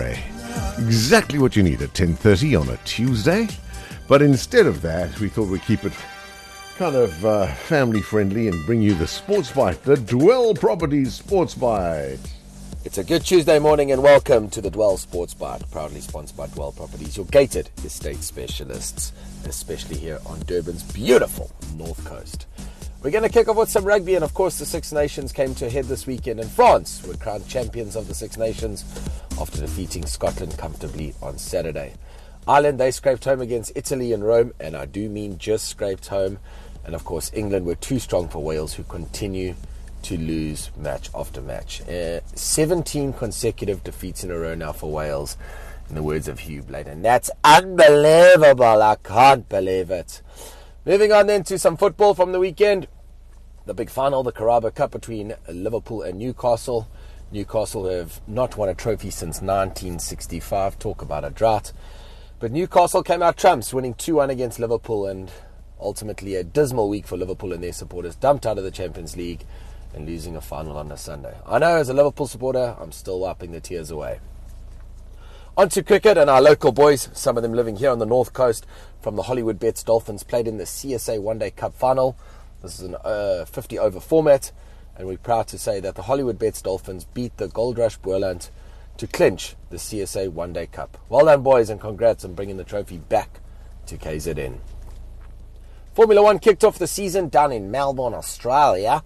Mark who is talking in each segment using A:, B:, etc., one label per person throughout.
A: Ray. Exactly what you need at 10:30 on a Tuesday. But instead of that, we thought we'd keep it kind of family-friendly and bring you the Sports Bite, the Dwell Properties Sports Bite.
B: It's a good Tuesday morning and welcome to the Dwell Sports Bite, proudly sponsored by Dwell Properties, your gated estate specialists, especially here on Durban's beautiful North Coast. We're going to kick off with some rugby, and of course the Six Nations came to a head this weekend, and France were crowned champions of the Six Nations after defeating Scotland comfortably on Saturday. Ireland, they scraped home against Italy in Rome, and I do mean just scraped home. And of course England were too strong for Wales, who continue to lose match after match. 17 consecutive defeats in a row now for Wales, in the words of Hugh Bladen. That's unbelievable. I can't believe it. Moving on then to some football from the weekend. The big final, the Carabao Cup between Liverpool and Newcastle. Newcastle have not won a trophy since 1965. Talk about a drought. But Newcastle came out trumps, winning 2-1 against Liverpool, and ultimately a dismal week for Liverpool and their supporters, dumped out of the Champions League and losing a final on a Sunday. I know, as a Liverpool supporter, I'm still wiping the tears away. On to cricket, and our local boys, some of them living here on the North Coast, from the Hollywood Bets Dolphins, played in the CSA One Day Cup final. This is an 50-over format, and we're proud to say that the Hollywood Bets Dolphins beat the Gold Rush Boerland to clinch the CSA One Day Cup. Well done, boys, and congrats on bringing the trophy back to KZN. Formula One kicked off the season down in Melbourne, Australia.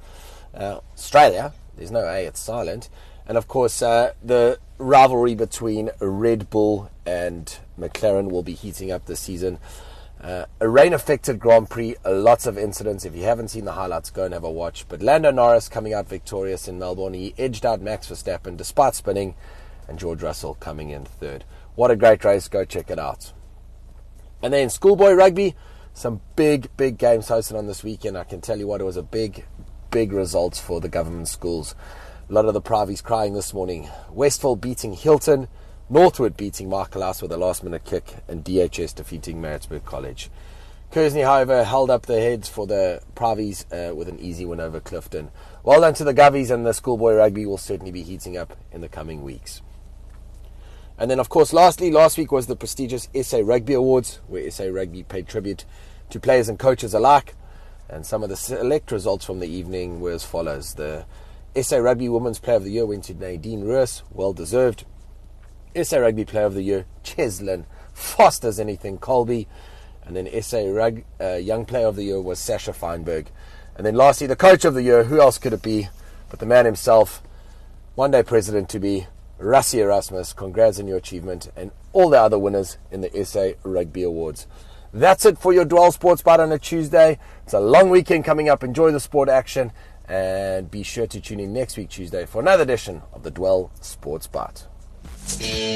B: There's no A, it's silent. And of course, the rivalry between Red Bull and McLaren will be heating up this season. A rain-affected Grand Prix, lots of incidents. If you haven't seen the highlights, go and have a watch. But Lando Norris coming out victorious in Melbourne. He edged out Max Verstappen despite spinning, and George Russell coming in third. What a great race. Go check it out. And then schoolboy rugby, some big games hosted on this weekend. I can tell you what, it was a big results for the government schools. A lot of the privies crying this morning. Westville beating Hilton, Northwood beating Michael House with a last-minute kick, and DHS defeating Maritzburg College. Kearsney, however, held up their heads for the privies with an easy win over Clifton. Well done to the Govies, and the schoolboy rugby will certainly be heating up in the coming weeks. And then, of course, lastly, last week was the prestigious SA Rugby Awards, where SA Rugby paid tribute to players and coaches alike. And some of the select results from the evening were as follows. The SA Rugby Women's Player of the Year went to Nadine Roos, well deserved. SA Rugby Player of the Year, Cheslin, fast as anything, Colby. And then SA Young Player of the Year was Sasha Feinberg. And then lastly, the Coach of the Year, who else could it be but the man himself, one day President to be, Rassie Erasmus. Congrats on your achievement, and all the other winners in the SA Rugby Awards. That's it for your Dwell Sports Bite on a Tuesday. It's a long weekend coming up. Enjoy the sport action, and be sure to tune in next week, Tuesday, for another edition of the Dwell Sports Bite.